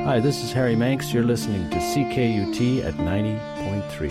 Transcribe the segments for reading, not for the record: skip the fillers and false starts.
Hi, this is Harry Manx. You're listening to CKUT at 90.3.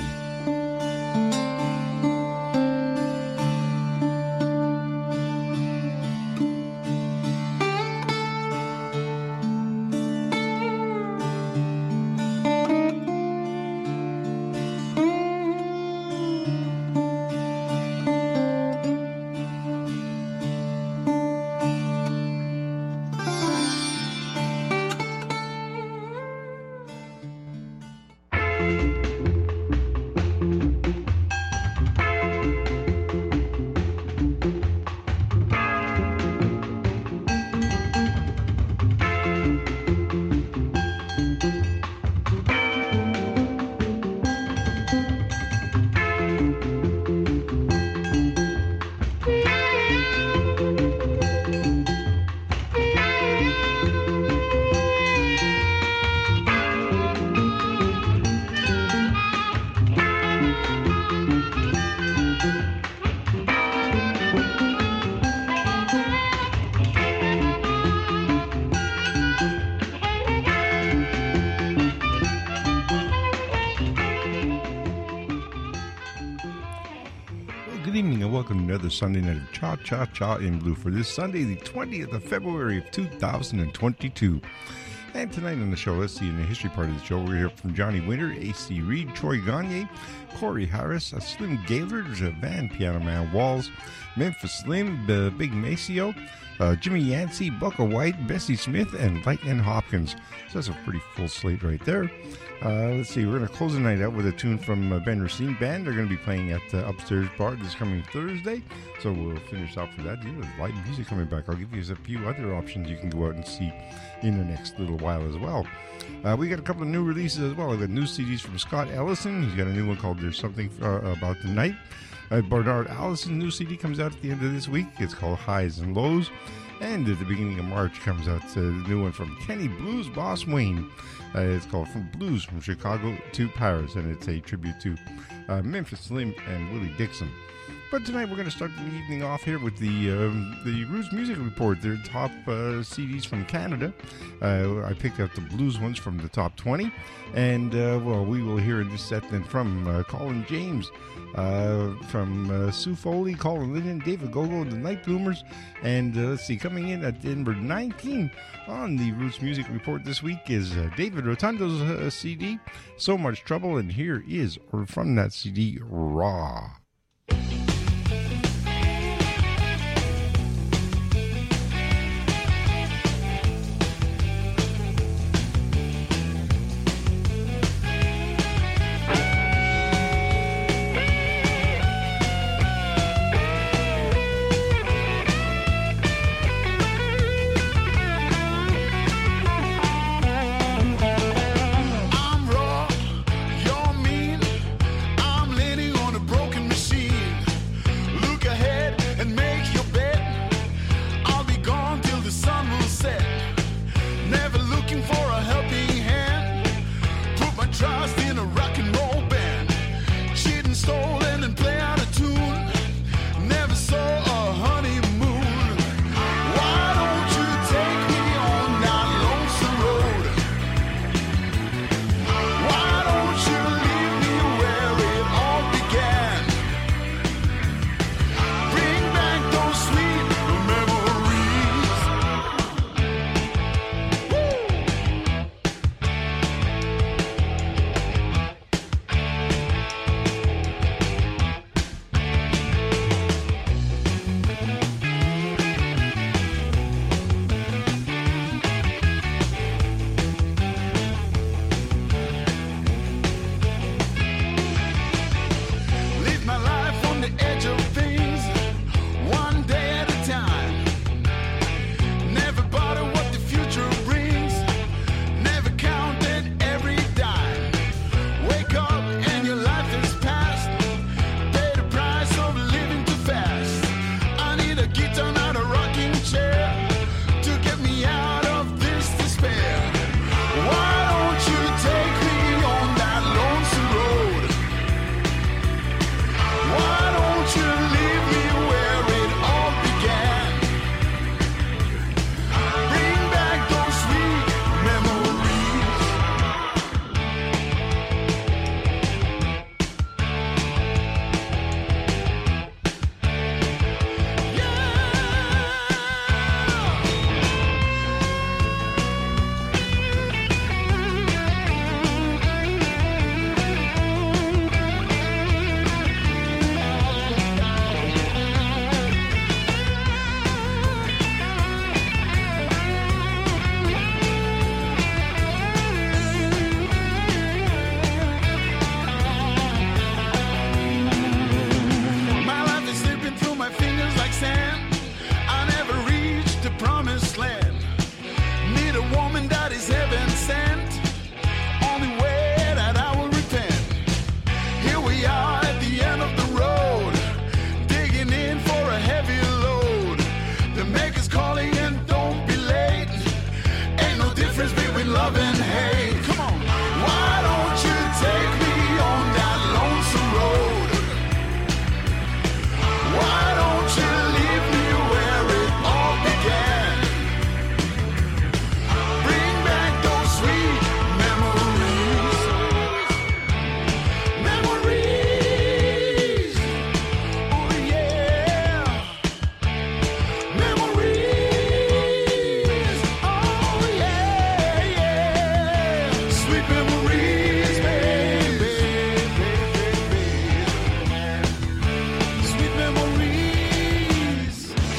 Another Sunday night of Cha Cha Cha in Blue for this Sunday, the 20th of February of 2022. And tonight on the show, let's see, in the history part of the show, we're here from Johnny Winter, A.C. Reed, Troy Gagne, Corey Harris, Slim Gaylord, Van Piano Man Walls, Memphis Slim, Big Maceo, Jimmy Yancey, Bucka White, Bessie Smith, and Lightning Hopkins. So that's a pretty full slate right there. Let's see, we're going to close the night out with a tune from Ben Racine Band. They're going to be playing at Upstairs Bar this coming Thursday. So we'll finish off with that. There's light music coming back. I'll give you a few other options you can go out and see in the next little while as well. We got a couple of new releases as well. I've got new CDs from Scott Ellison. He's got a new one called There's Something About the Night. Bernard Allison's new CD comes out at the end of this week. It's called Highs and Lows. And at the beginning of March comes out the new one from Kenny Blues Boss Wayne. It's called From Blues from Chicago to Paris, and it's a tribute to Memphis Slim and Willie Dixon. But tonight we're going to start the evening off here with the Roots Music Report, their top CDs from Canada. I picked out the blues ones from the top 20, and we will hear in this set then from Colin James, from Sue Foley, Colin Linden, David Gogo, the Night Bloomers, and let's see, coming in at number 19 on the Roots Music Report this week is David Rotundo's CD, So Much Trouble, and here is, or from that CD, Raw. I'm raw, you're mean, I'm leaning on a broken machine. ain't loving hate. Come on. Why don't you take me on that lonesome road? Why don't you leave me where it all began? Bring back those sweet memories. Memories. Oh yeah. Memories. Oh yeah, yeah. Sweet memories, baby. Sweet memories.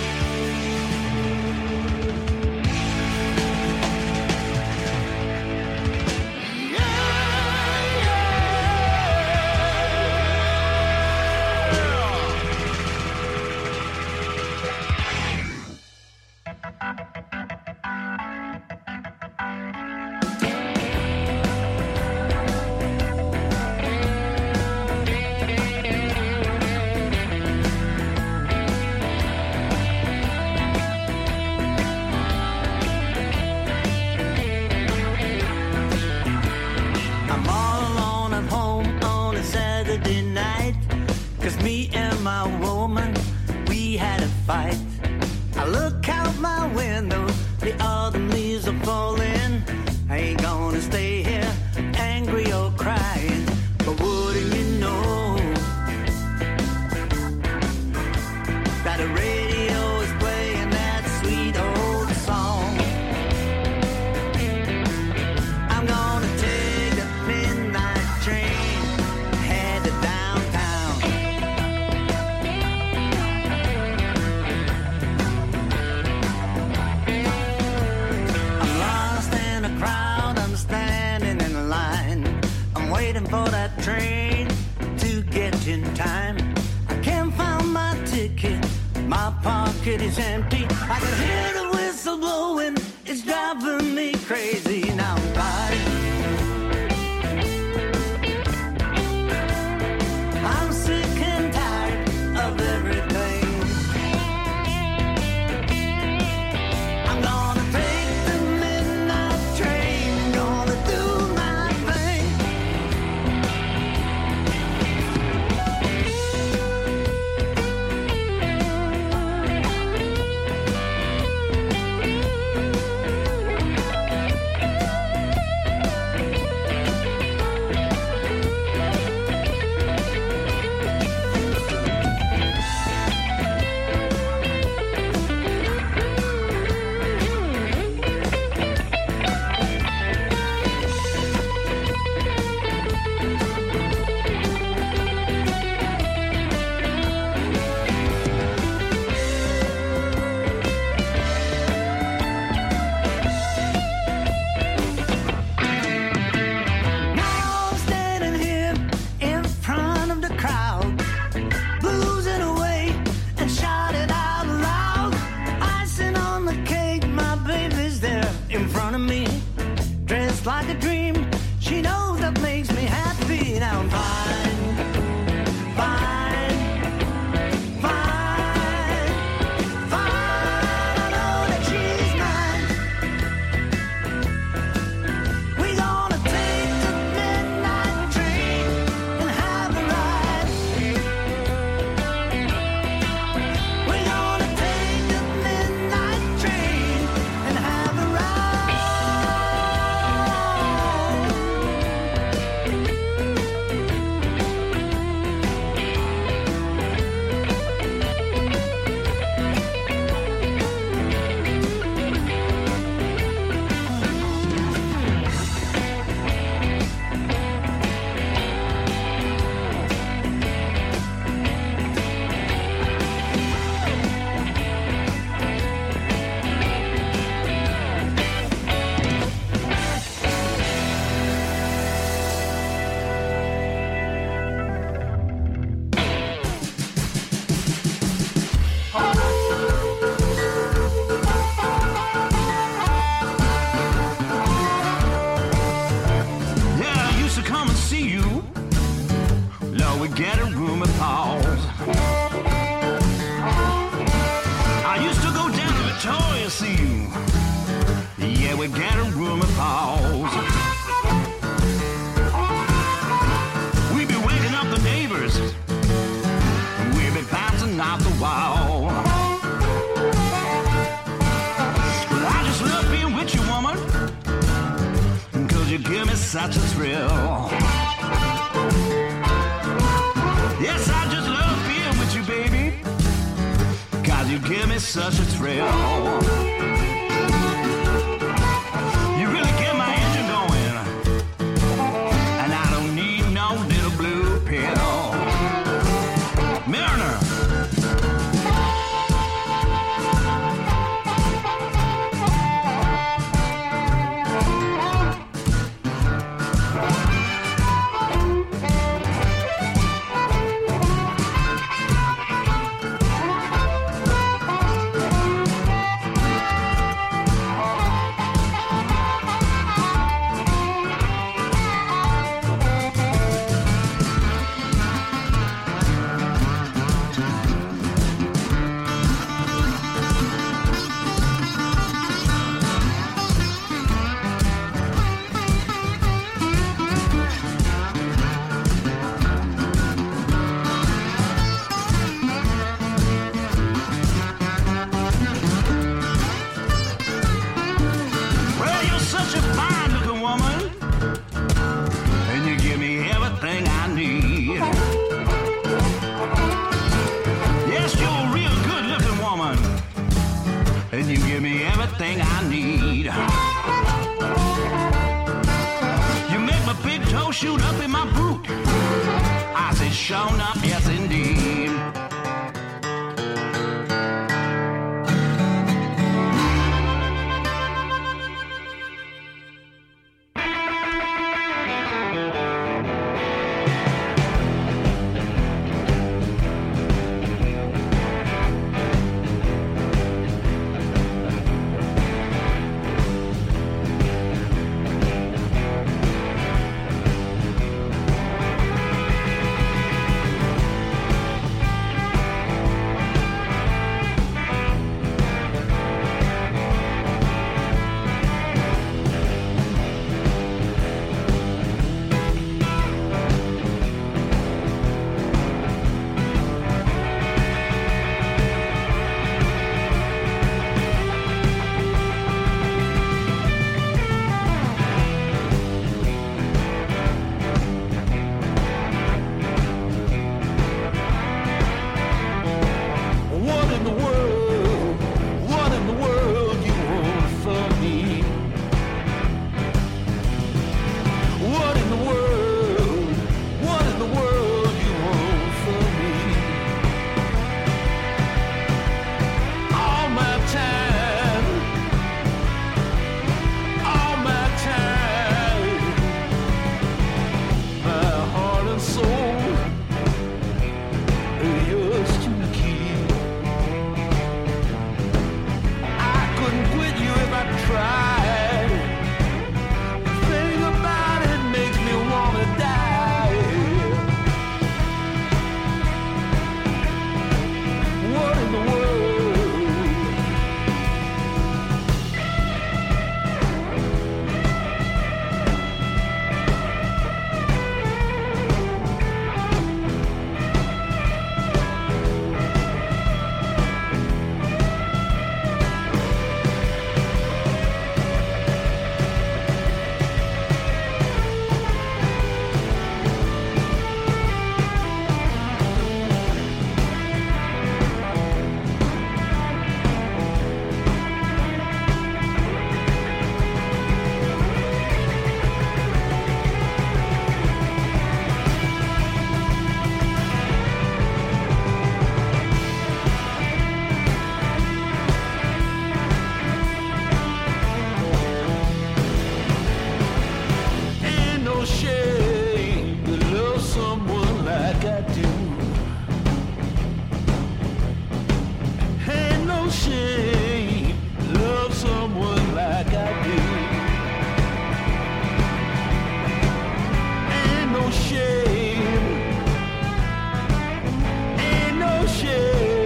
I'm all alone at home on a Saturday night. 'Cause me and my woman, we had a fight. I look out my window, the autumn leaves are falling. I ain't gonna stay here angry or crying. But wouldn't you know that the radio is playing that sweet old song? I'm gonna take the midnight train, head to downtown. I'm lost in a crowd, I'm standing in line. I'm waiting for that train to get in time. I can't find my ticket, my pocket is empty. I can hear the whistle blowing, it's driving me crazy. Now I'm tired. I'm sick and tired of everything. I'm gonna take the midnight train, gonna do my thing. Now I'm standing here in front of the crowd, boozing away and shouting out loud. Icing on the cake, my baby's there in front of me, dressed like a dream. She knows that makes me happy. Now I'm fine, fine, fine, fine. I know that she's mine. We're gonna take the midnight train and have a ride. We're gonna take the midnight train and have a ride. Yeah, I used to come and see you. Lord, we get a room at Paul's. I used to go down to Victoria, see you. Yeah, we we get a room of pause. We be waking up the neighbors. We be passing out the wall. Well, I just love being with you, woman, 'cause you give me such a thrill. Yes, I just love being with you, baby, 'cause you give me such a thrill. You really get my engine going, and I don't need no little blue pill. Mariner. Shoot up in my boot. I said, shown up, yes indeed.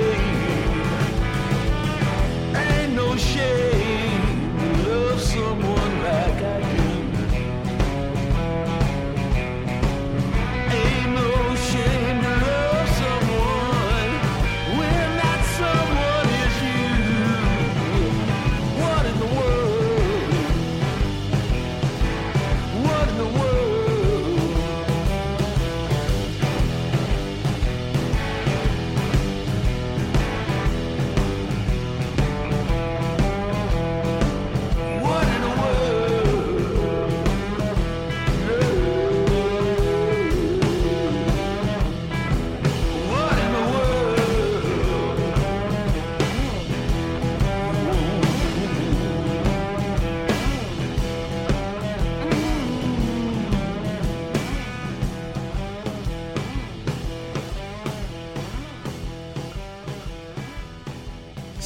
Ain't no shame to love someone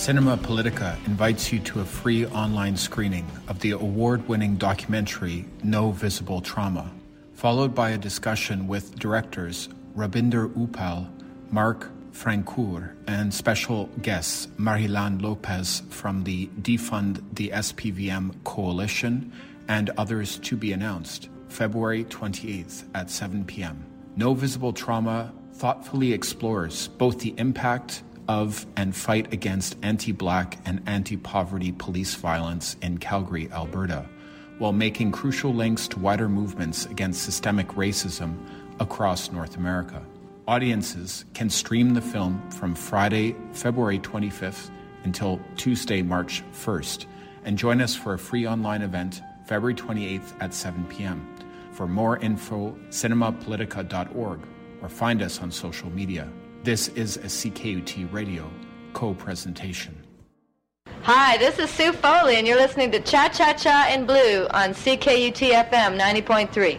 Cinema Politica invites you to a free online screening of the award-winning documentary No Visible Trauma, followed by a discussion with directors Rabinder Uppal, Mark Francoeur, and special guests Marilan Lopez from the Defund the SPVM Coalition and others to be announced, February 28th at 7 p.m. No Visible Trauma thoughtfully explores both the impact of and fight against anti-Black and anti-poverty police violence in Calgary, Alberta, while making crucial links to wider movements against systemic racism across North America. Audiences can stream the film from Friday, February 25th until Tuesday, March 1st, and join us for a free online event February 28th at 7 p.m. For more info, cinemapolitica.org, or find us on social media. This is a CKUT Radio co-presentation. Hi, this is Sue Foley, and you're listening to Cha Cha Cha in Blue on CKUT FM 90.3.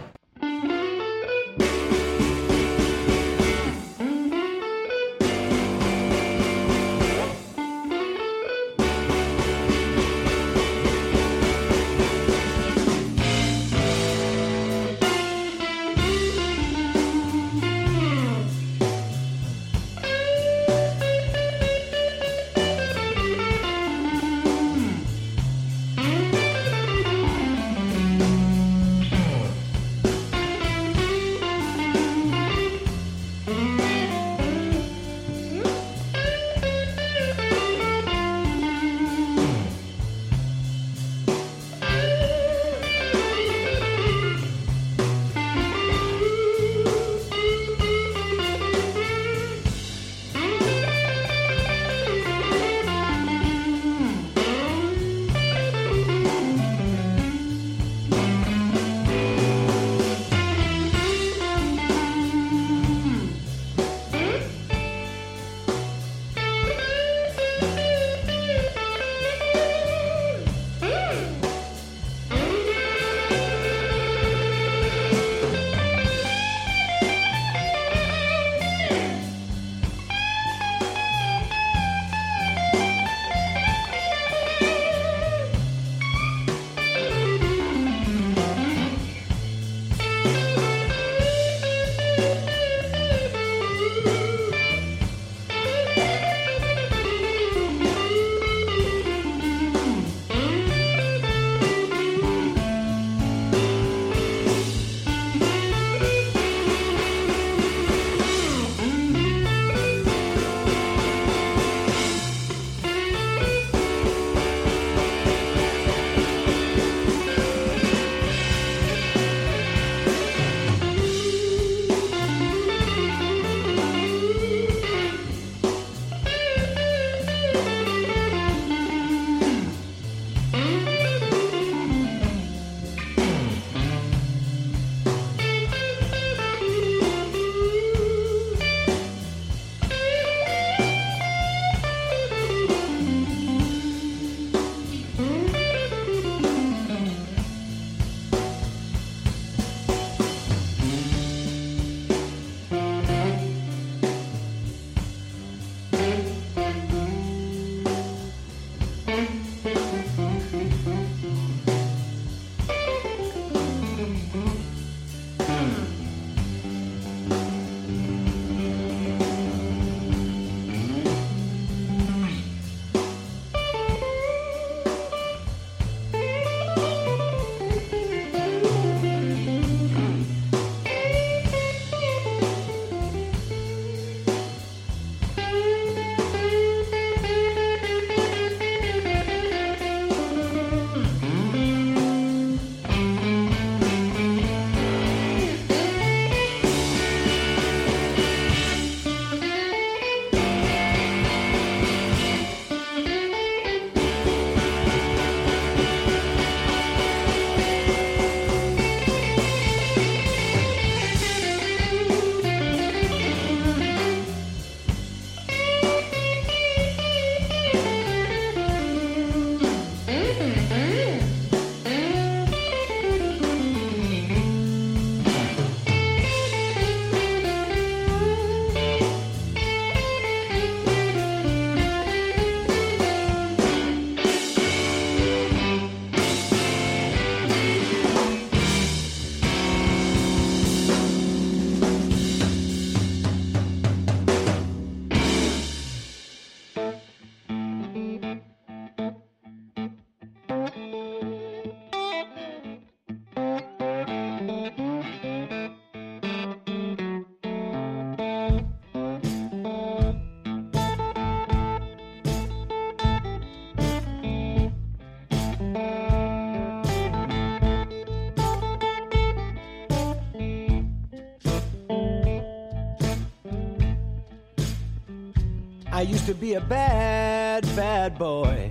I used to be a bad, bad boy.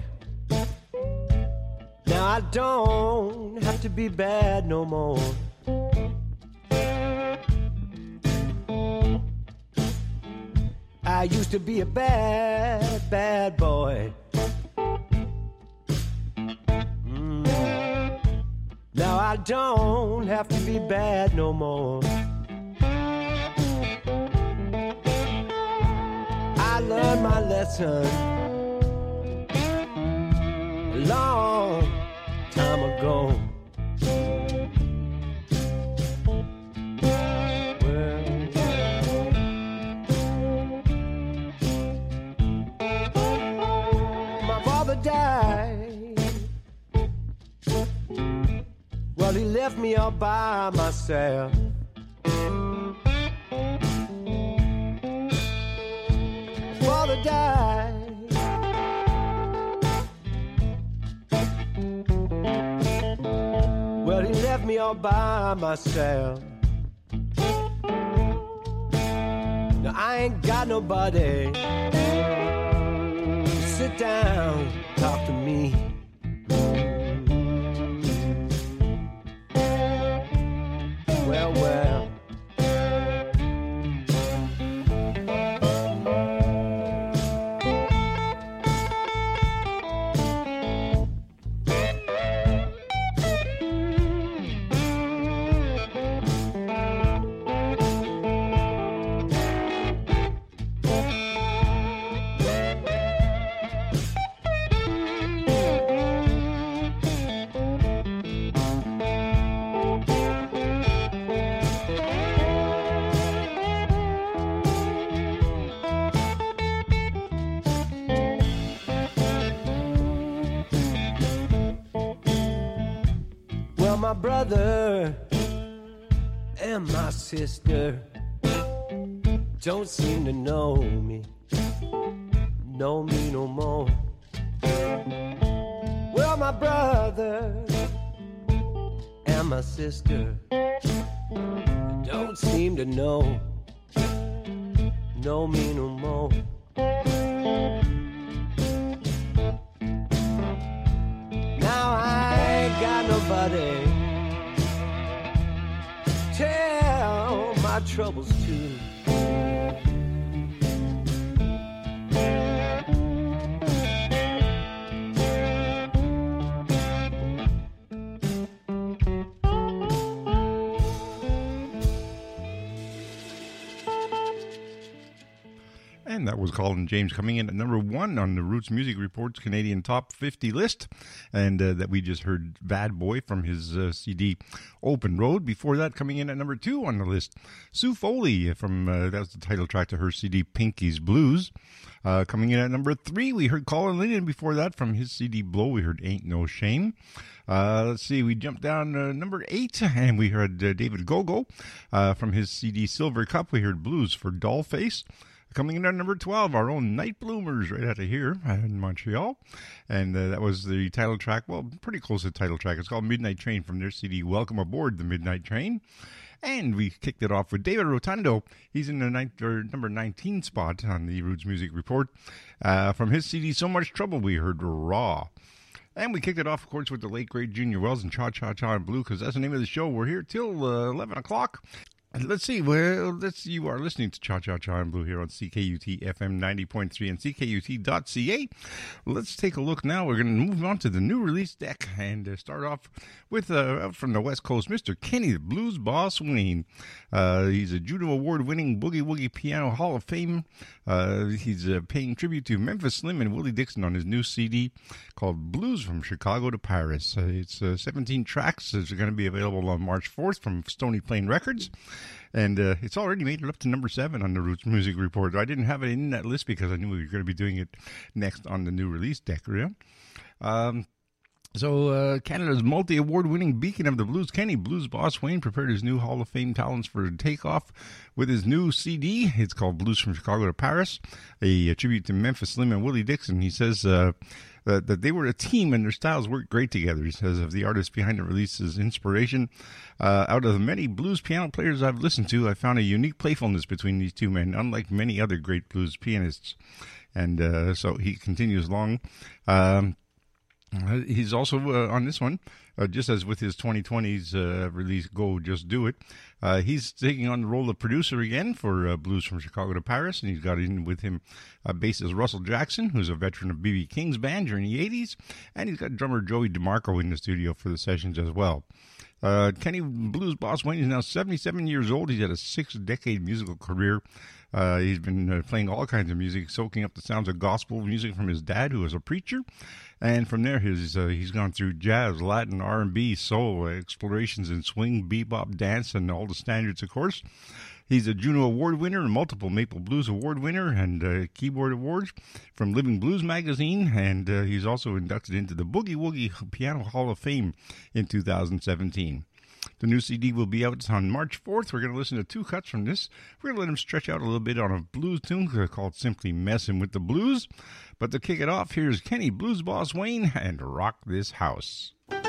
Now I don't have to be bad no more. I used to be a bad, bad boy. Now I don't have to be bad no more. I learned my lesson a long time ago. My father died. Well, he left me all by myself. Father died. Well, he left me all by myself. Now I ain't got nobody to sit down, talk to me. Well, well. My brother and my sister don't seem to know me no more. Well, my brother and my sister don't seem to know me no more. Now I ain't got nobody tell my troubles to. And that was Colin James coming in at number 1 on the Roots Music Report's Canadian Top 50 list. And that we just heard Bad Boy from his CD Open Road. Before that, coming in at number 2 on the list, Sue Foley from, that was the title track to her CD Pinky's Blues. Coming in at number 3, we heard Colin Linden. Before that, from his CD Blow, we heard Ain't No Shame. Let's see, we jumped down number 8, and we heard David Gogo. From his CD Silver Cup, we heard Blues for Dollface. Coming in at number 12, our own Night Bloomers right out of here in Montreal. And that was the title track, well, pretty close to the title track. It's called Midnight Train from their CD Welcome Aboard the Midnight Train. And we kicked it off with David Rotundo. He's in the number 19 spot on the Roots Music Report. From his CD So Much Trouble, we heard Raw. And we kicked it off, of course, with the late, great Junior Wells and Cha Cha Cha and Blue, because that's the name of the show. We're here till 11 o'clock. Let's see, you are listening to Cha Cha Cha and Blue here on CKUT FM 90.3 and CKUT.ca. Let's take a look now. We're going to move on to the new release deck and start off with, out from the West Coast, Mr. Kenny, the Blues Boss Wayne. He's a Juno Award-winning Boogie Woogie Piano Hall of Fame. He's paying tribute to Memphis Slim and Willie Dixon on his new CD called Blues from Chicago to Paris. It's 17 tracks. It's going to be available on March 4th from Stony Plain Records. And it's already made it up to number 7 on the Roots Music Report. I didn't have it in that list because I knew we were going to be doing it next on the new release deck. So Canada's multi-award-winning beacon of the blues, Kenny Blues Boss Wayne, prepared his new Hall of Fame talents for takeoff with his new CD. It's called Blues from Chicago to Paris, a tribute to Memphis Slim and Willie Dixon. He says that they were a team and their styles worked great together. He says of the artist behind the release's inspiration. Out of the many blues piano players I've listened to, I found a unique playfulness between these two men, unlike many other great blues pianists. And so he continues long. He's also on this one, just as with his 2020's release, Go Just Do It. He's taking on the role of producer again for Blues from Chicago to Paris, and he's got in with him bassist Russell Jackson, who's a veteran of B.B. King's band during the 80s, and he's got drummer Joey DeMarco in the studio for the sessions as well. Kenny Blues Boss Wayne is now 77 years old. He's had a 6-decade musical career. He's been playing all kinds of music, soaking up the sounds of gospel music from his dad, who was a preacher. And from there, he's gone through jazz, Latin, R&B, soul, explorations in swing, bebop, dance, and all the standards, of course. He's a Juno Award winner, a multiple Maple Blues Award winner, and keyboard awards from Living Blues magazine. And he's also inducted into the Boogie Woogie Piano Hall of Fame in 2017. The new CD will be out on March 4th. We're going to listen to 2 cuts from this. We're going to let him stretch out a little bit on a blues tune called Simply Messin' with the Blues. But to kick it off, here's Kenny Blues Boss Wayne and Rock This House.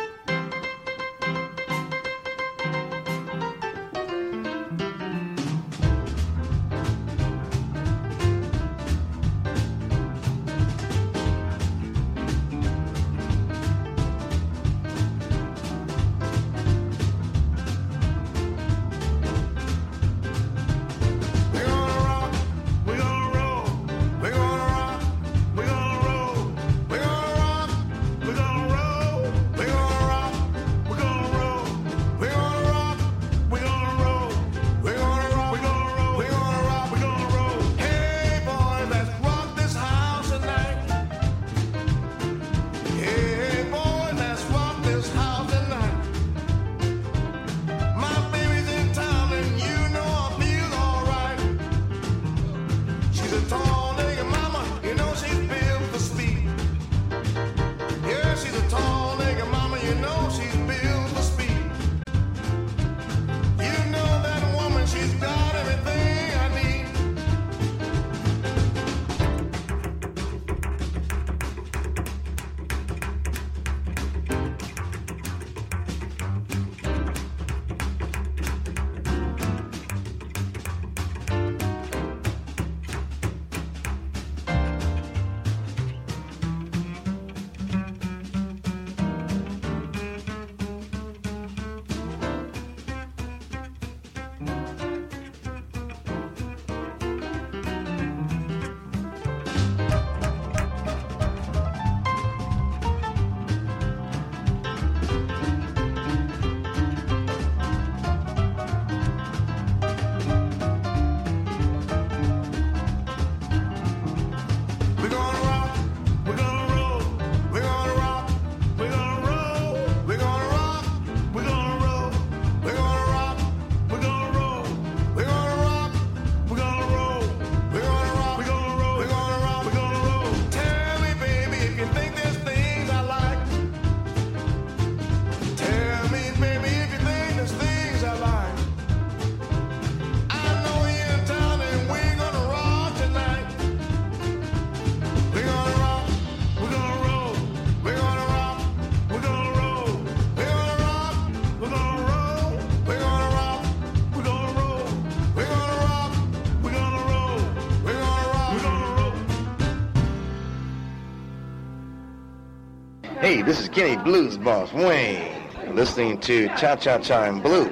Hey, this is Kenny Blues Boss Wayne, listening to Cha Cha Cha and Blue,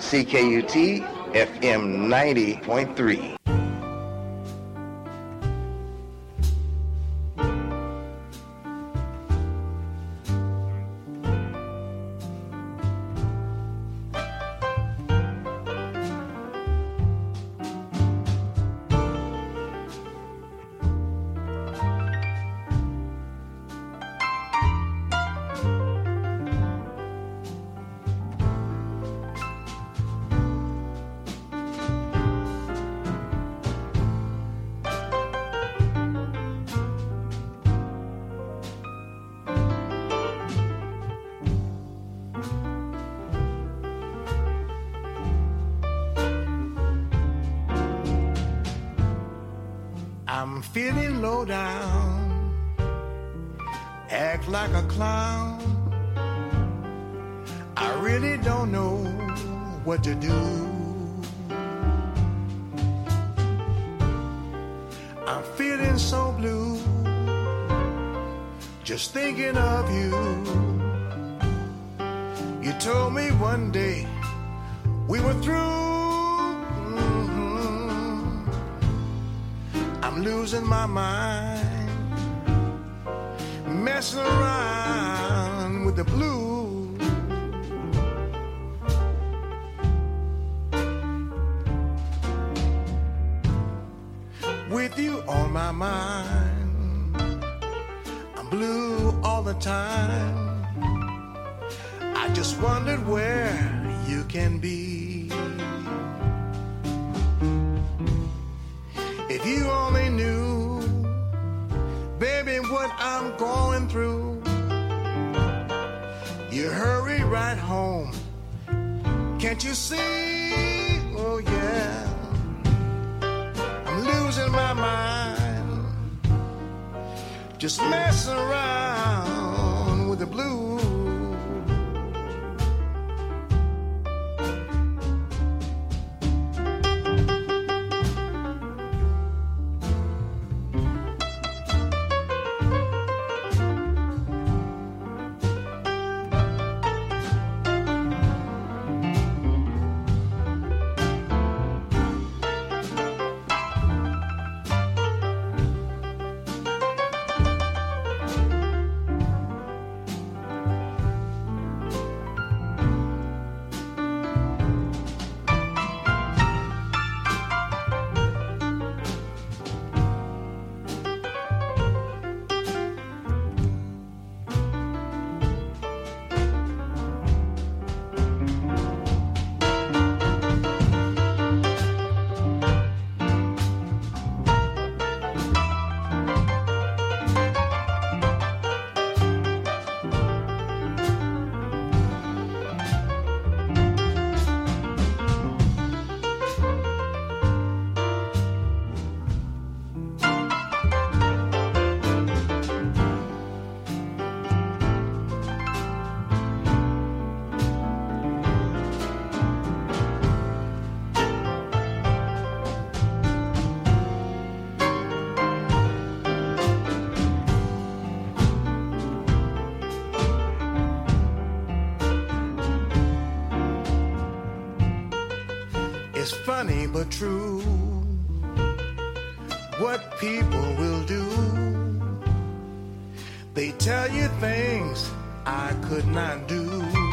CKUT FM 90.3. I'm feeling low down, act like a clown. I really don't know what to do. I'm feeling so blue, just thinking of you. You told me one day we were through. I'm losing my mind, messing around with the blues. With you on my mind, I'm blue all the time. I just wondered where you can be. If you only knew, baby, what I'm going through. You hurry right home, can't you see? Oh yeah, I'm losing my mind, just messing around with the blues. It's funny but true what people will do. They tell you things I could not do.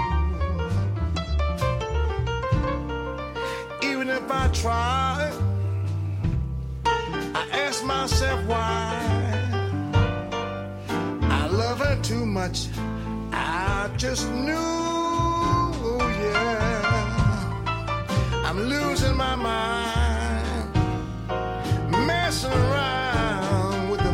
Even if I try, I ask myself why. I love her too much, I just knew, yeah. I'm losing my mind, messing around with the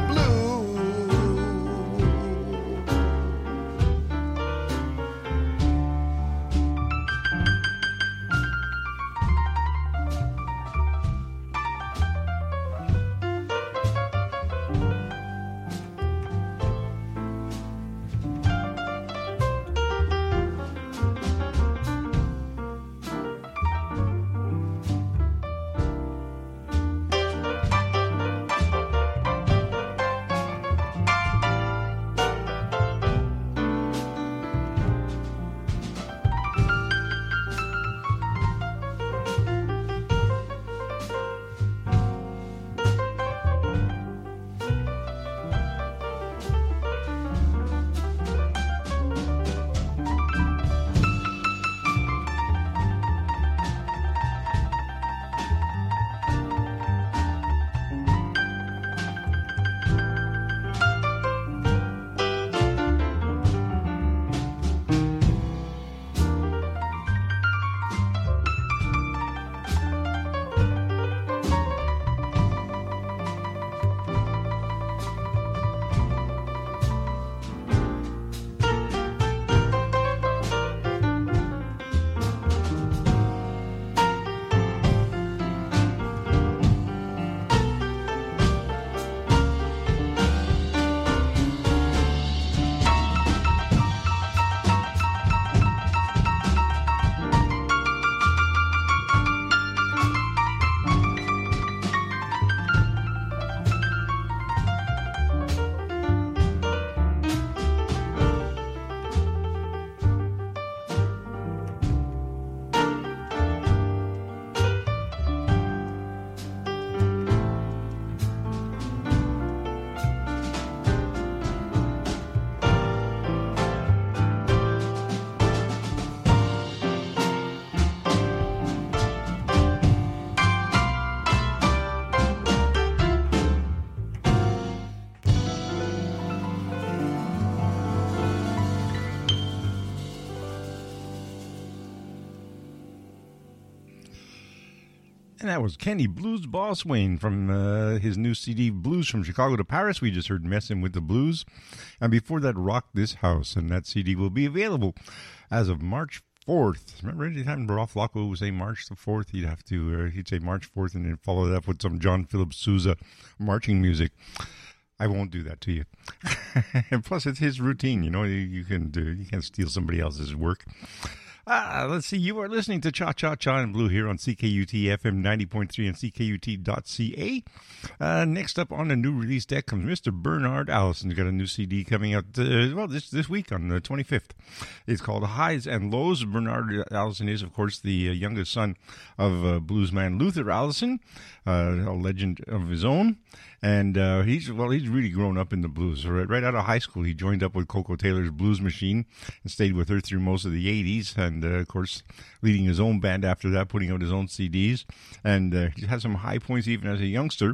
And that was Kenny Blues Boss Wayne from his new CD, Blues from Chicago to Paris. We just heard Messin' with the Blues. And before that, Rock This House. And that CD will be available as of March 4th. Remember, anytime Ralph Locko would say March the 4th, he'd say March 4th and then follow that up with some John Philip Sousa marching music. I won't do that to you. And plus, it's his routine. You know, you can't steal somebody else's work. Let's see. You are listening to Cha Cha Cha in Blue here on CKUT FM 90.3 and CKUT.ca. Next up on the new release deck comes Mr. Bernard Allison. He's got a new CD coming out, this week on the 25th. It's called Highs and Lows. Bernard Allison is, of course, the youngest son of bluesman Luther Allison, a legend of his own. And he's really grown up in the blues. Right out of high school, he joined up with Coco Taylor's Blues Machine and stayed with her through most of the 80s. And, of course, leading his own band after that, putting out his own CDs. And he had some high points even as a youngster.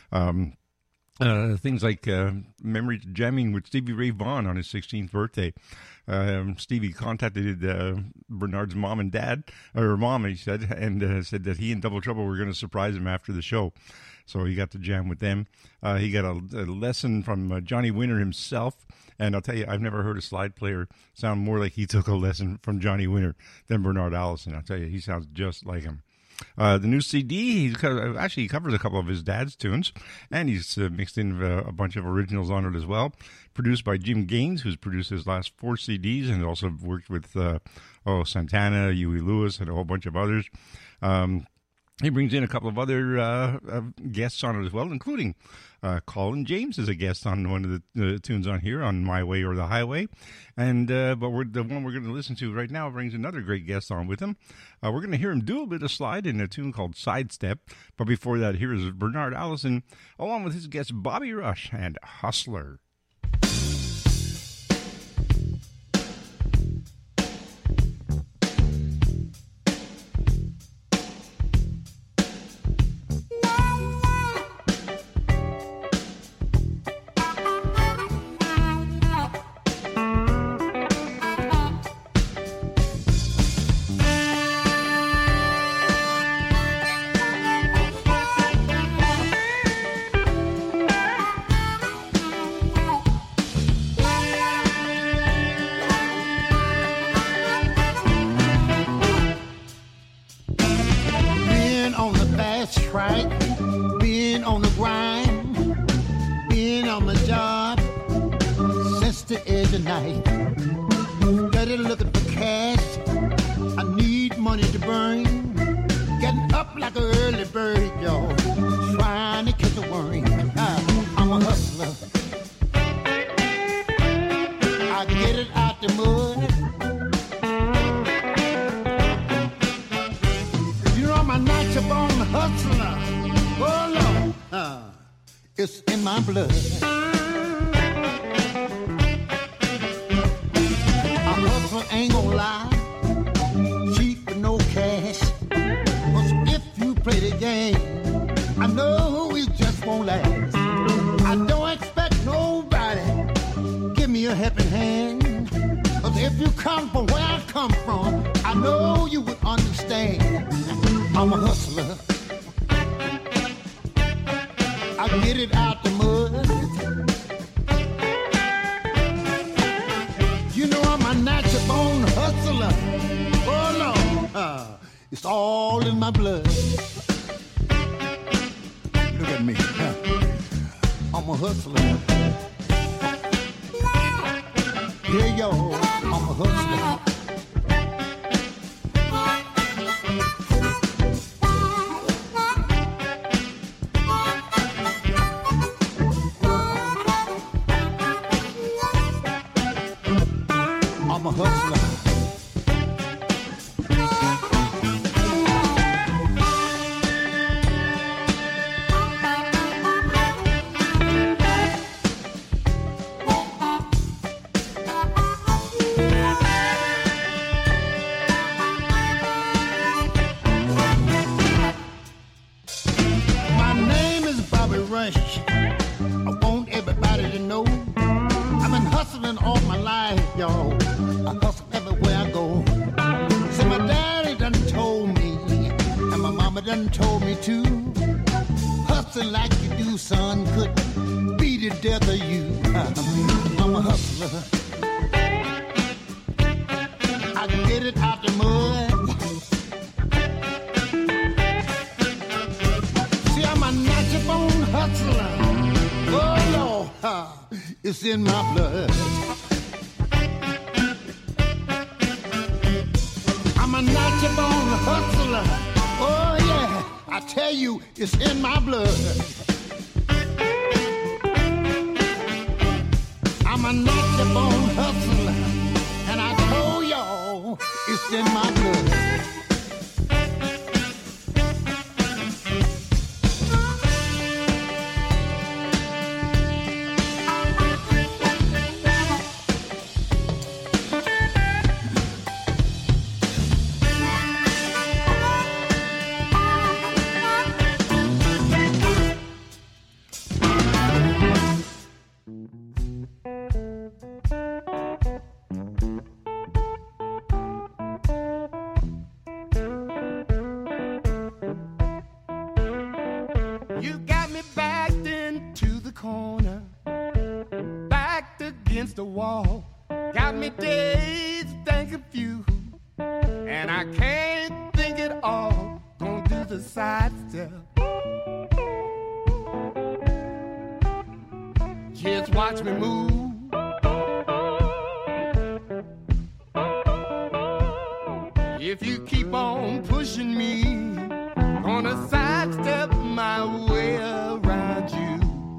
Things like memory jamming with Stevie Ray Vaughan on his 16th birthday. Stevie contacted Bernard's mom and dad, or mom, he said, and said that he and Double Trouble were going to surprise him after the show. So he got to jam with them. He got a lesson from Johnny Winter himself. And I'll tell you, I've never heard a slide player sound more like he took a lesson from Johnny Winter than Bernard Allison. I'll tell you, he sounds just like him. The new CD, he covers a couple of his dad's tunes, and he's mixed in a bunch of originals on it as well. Produced by Jim Gaines, who's produced his last 4 CDs, and also worked with Santana, Huey Lewis, and a whole bunch of others. He brings in a couple of other guests on it as well, including Colin James is a guest on one of the tunes on here, on My Way or the Highway. And but the one we're going to listen to right now brings another great guest on with him. We're going to hear him do a bit of slide in a tune called Sidestep. But before that, here is Bernard Allison, along with his guest Bobby Rush and Hustler. done told me to. Hustle like you do, son, couldn't be the death of you. I'm a hustler. I can get it out the mud. See, I'm a natural born hustler. Oh, Lord, it's in my blood. I'm a natural born hustler. Oh, yeah, I tell you, it's in my blood. I'm a natural born hustler. And I told y'all, it's in my blood. You got me backed into the corner, backed against the wall. Got me dazed, think of you, and I can't think it all. Gonna do the side step. Just watch me move. If you keep on pushing me, gonna sidestep my way around you.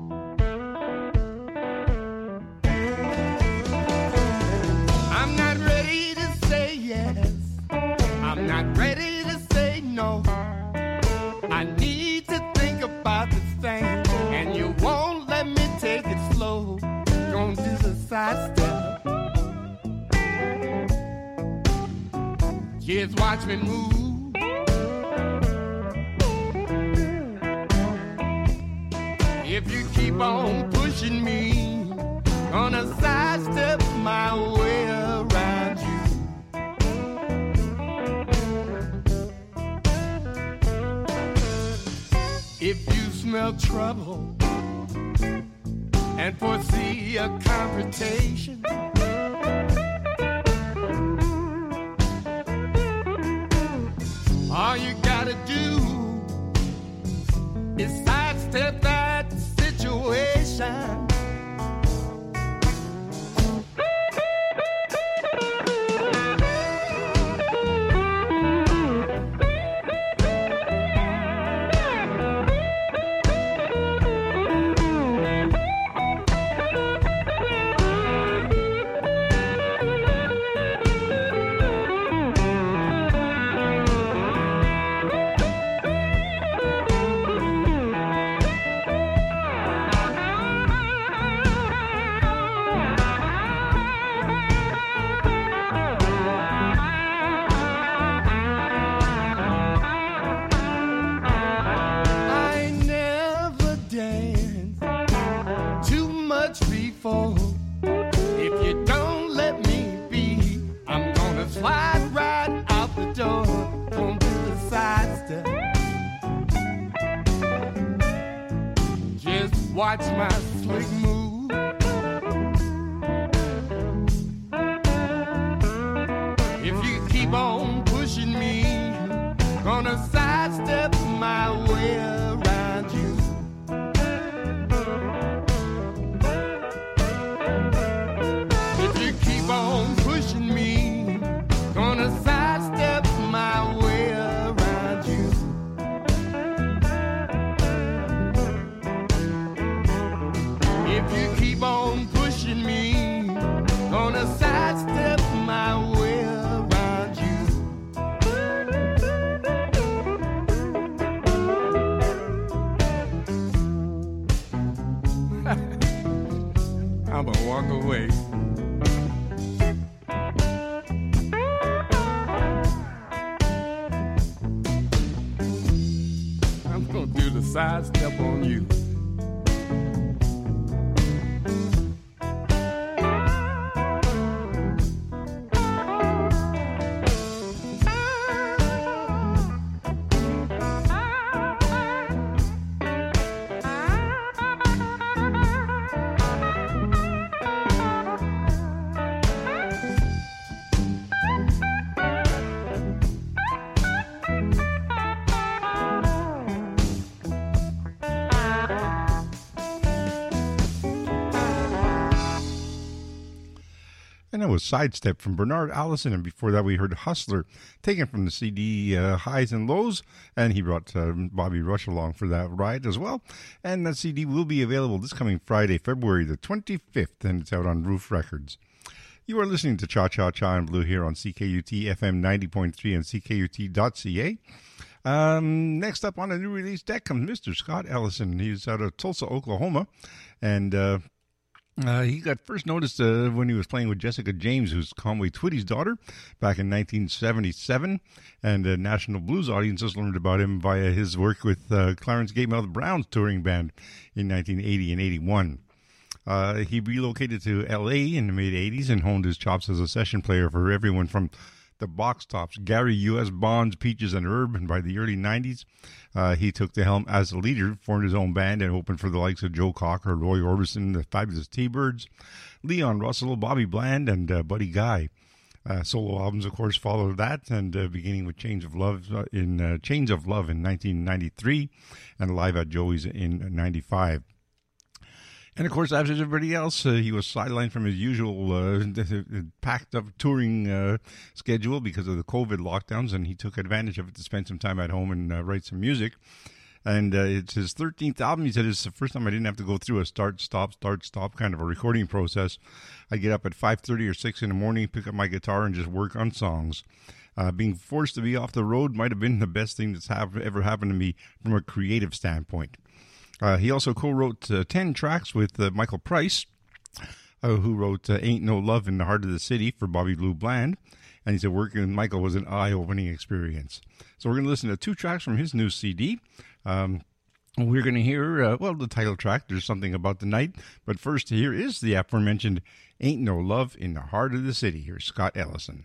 I'm not ready to say yes. I'm not ready to say no. I need to think about this thing, and you won't let me take it slow. Gonna do the sidestep. Just watch me move. If you keep on pushing me, gonna sidestep my way around you. If you smell trouble and foresee a confrontation, all you gotta do is sidestep that situation. If you don't let me be, I'm gonna slide right out the door. Gonna do the sidestep. Just watch my slick move. If you keep on pushing me, gonna sidestep my way around you. On pushing me, gonna sidestep my way around you. If you keep on pushing me, gonna sidestep my way around you. I'm gonna walk away. Do the sidestep on you. And that was Sidestep from Bernard Allison. And before that, we heard Hustler, taken from the CD Highs and Lows. And he brought Bobby Rush along for that ride as well. And that CD will be available this coming Friday, February the 25th. And it's out on Roof Records. You are listening to Cha Cha Cha and Blue here on CKUT FM 90.3 and CKUT.ca. Next up on a new release deck comes Mr. Scott Ellison. He's out of Tulsa, Oklahoma. And he got first noticed when he was playing with Jessica James, who's Conway Twitty's daughter, back in 1977. And national blues audiences learned about him via his work with Clarence Gatemouth Brown's touring band in 1980 and 81. He relocated to L.A. in the mid-'80s and honed his chops as a session player for everyone from the Box Tops, Gary U.S. Bonds, Peaches and Herb, and by the early 90s, he took the helm as a leader, formed his own band, and opened for the likes of Joe Cocker, Roy Orbison, the Fabulous T-Birds, Leon Russell, Bobby Bland, and Buddy Guy. Solo albums, of course, followed that, and beginning with Chains of Love in 1993, and Live at Joey's in 95. And, of course, as everybody else, he was sidelined from his usual packed-up touring schedule because of the COVID lockdowns, and he took advantage of it to spend some time at home and write some music. And it's his 13th album. He said it's the first time I didn't have to go through a start-stop kind of a recording process. I get up at 5:30 or 6 in the morning, pick up my guitar, and just work on songs. Being forced to be off the road might have been the best thing that's ever happened to me from a creative standpoint. He also co-wrote 10 tracks with Michael Price, who wrote Ain't No Love in the Heart of the City for Bobby Blue Bland. And he said working with Michael was an eye-opening experience. So we're going to listen to 2 tracks from his new CD. We're going to hear, the title track, There's Something About the Night. But first, here is the aforementioned Ain't No Love in the Heart of the City. Here's Scott Ellison.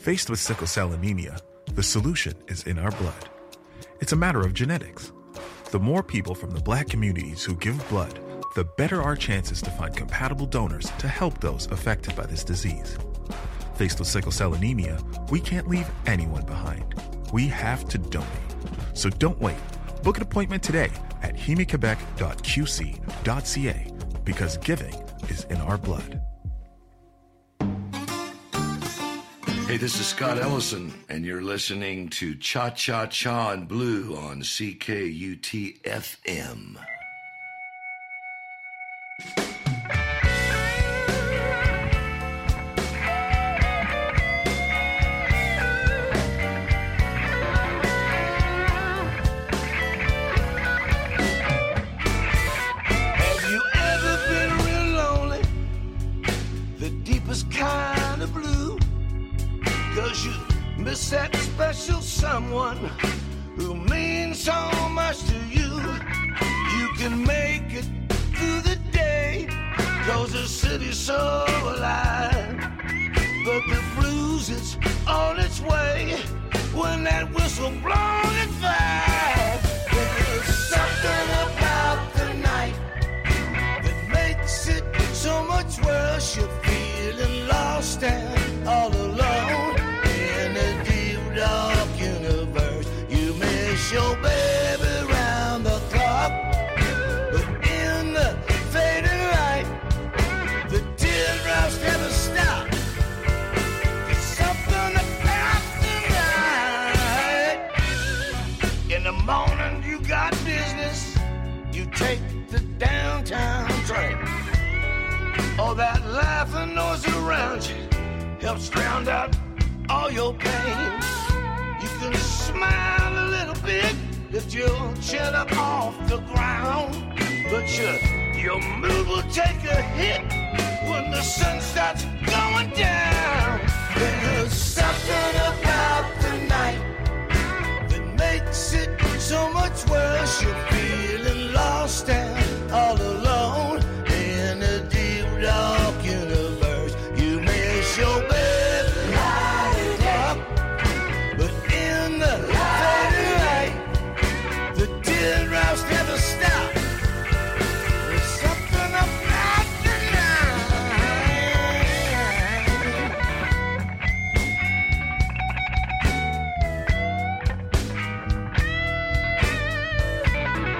Faced with sickle cell anemia, the solution is in our blood. It's a matter of genetics. The more people from the Black communities who give blood, the better our chances to find compatible donors to help those affected by this disease. Faced with sickle cell anemia, we can't leave anyone behind. We have to donate. So don't wait. Book an appointment today at hemiquebec.qc.ca because giving is in our blood. Hey, this is Scott Ellison, and you're listening to Cha Cha Cha and Blue on CKUT FM. Have you ever been real lonely? The deepest kind of blue? 'Cause you miss that special someone who means so much to you. You can make it through the day, 'cause the city's so alive. But the blues is on its way when that whistle blows at 5. There's something about the night that makes it so much worse. You're feeling lost and all alone. Dark universe, you miss your baby round the clock, but in the fading light, the teardrops never stop. There's something about the night. In the morning you got business, you take the downtown train. All that laughing noise around you helps drown out all your pain. You can smile a little bit, lift your chin up off the ground, but your mood will take a hit when the sun starts going down. There's something about the night that makes it so much worse. You're feeling lost and all alone in a deep dark universe. You miss your baby. Never stop. There's something about the night.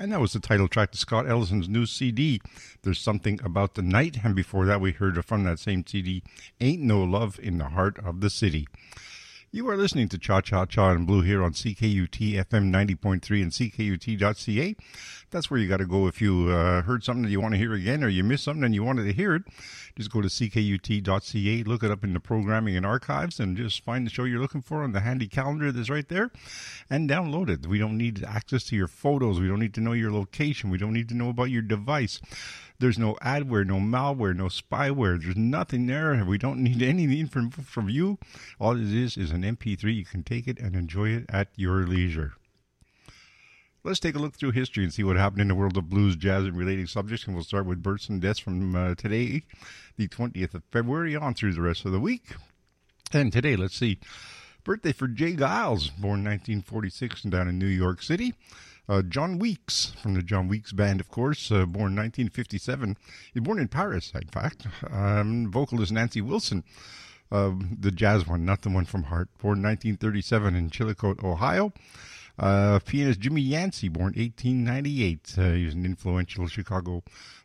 And that was the title track to Scott Ellison's new CD, There's Something About the Night. And before that, we heard from that same CD, Ain't No Love in the Heart of the City. You are listening to Cha Cha Cha and Blue here on CKUT FM 90.3 and CKUT.ca. That's where you got to go if you heard something that you want to hear again, or you missed something and you wanted to hear it. Just go to CKUT.ca, look it up in the programming and archives, and just find the show you're looking for on the handy calendar that's right there, and download it. We don't need access to your photos. We don't need to know your location. We don't need to know about your device. There's no adware, no malware, no spyware. There's nothing there. We don't need any info from you. All it is an MP3. You can take it and enjoy it at your leisure. Let's take a look through history and see what happened in the world of blues, jazz, and related subjects. And we'll start with births and deaths from today, the 20th of February, on through the rest of the week. And today, let's see. Birthday for Jay Giles, born 1946 down in New York City. John Weeks, from the John Weeks Band, of course, born 1957. He's born in Paris, in fact. Vocalist Nancy Wilson, the jazz one, not the one from Heart, born 1937 in Chillicothe, Ohio. Pianist Jimmy Yancey, born 1898. He was an influential Chicago